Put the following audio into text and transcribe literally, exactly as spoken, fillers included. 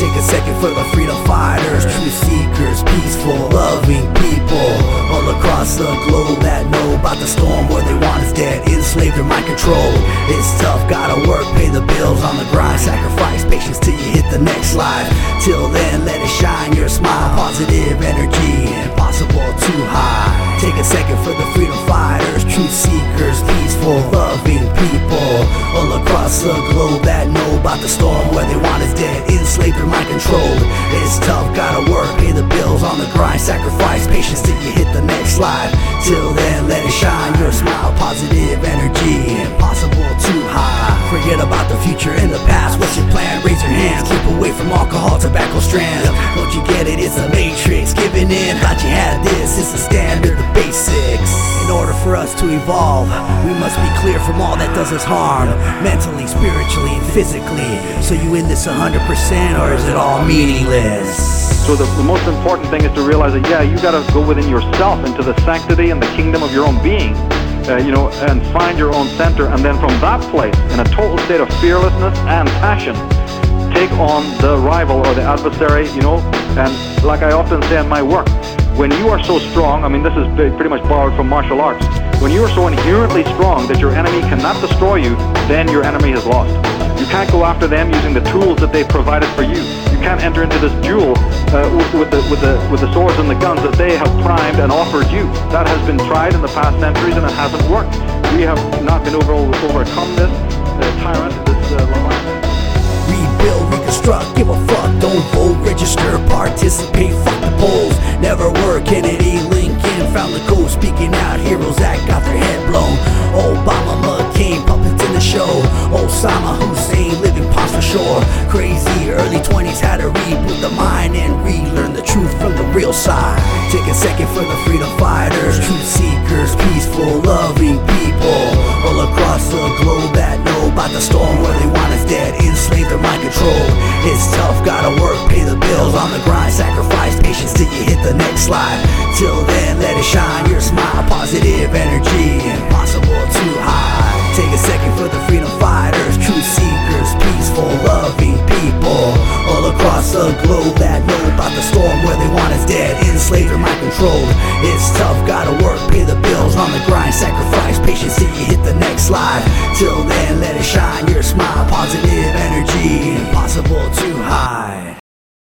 Take a second for the freedom fighters, truth seekers, peaceful, loving people all across the globe that know about the storm where they want us dead, enslaved or mind control. It's tough, gotta work, pay the bills on the grind, sacrifice patience till you hit the next life. Till then, let it shine, your smile, positive energy, impossible too high. Take a second for the freedom fighters, truth seekers, peaceful, loving people all across the globe that know about the storm where they want us dead, enslaved or mind controlled. It's tough, gotta work, pay the bills on the grind, sacrifice patience till you hit the next life. Till then, let it shine, your smile, positive energy, impossible too high. Forget about the future and the past, what's your plan? Raise your hands, keep away from alcohol, tobacco strands. Don't you get it, it's a matrix, giving in, thought you had this, it's the standard, the basics. In order for us to evolve, we must be clear from all that does us harm, mentally, spiritually, and physically. So you in this one hundred percent, or is it all meaningless? So the, the most important thing is to realize that, yeah, you gotta go within yourself into the sanctity and the kingdom of your own being, uh, you know, and find your own center, and then from that place, in a total state of fearlessness and passion, take on the rival or the adversary, you know. And like I often say in my work, when you are so strong, I mean, this is pretty much borrowed from martial arts, when you are so inherently strong that your enemy cannot destroy you, then your enemy has lost. You can't go after them using the tools that they provided for you. You can't enter into this duel uh, with, the, with, the, with the swords and the guns that they have primed and offered you. That has been tried in the past centuries and it hasn't worked. We have not been able to overcome this uh, tyrant, this uh, Leviathan. Rebuild, reconstruct, give a fuck, don't vote, register, participate, fuck the polls. Never were Kennedy, Lincoln, found the code, speaking out, heroes that got their head blown. Obama, McCain, puppets in the show. Osama Hussein, living past for sure. Crazy, early twenties, had to reboot the mind and relearn the truth from the real side. Take a second for the freedom fighters, truth seekers, peaceful, loving people all across the globe that know about the storm where they want us dead, enslaved or mind controlled. It's tough, gotta work, pay the bills on the grind, sacrifice patience till you hit the next life. Till then, let it shine, your smile, positive energy, impossible too high. Take a second for the freedom fighters, truth seekers, peaceful, loving people all across the globe that know about the storm where they want us dead, enslaved or mind controlled. It's tough, gotta work, pay the bills on the grind, sacrifice patience till you hit the next life. Till then, let it shine, your smile, positive energy, impossible too high.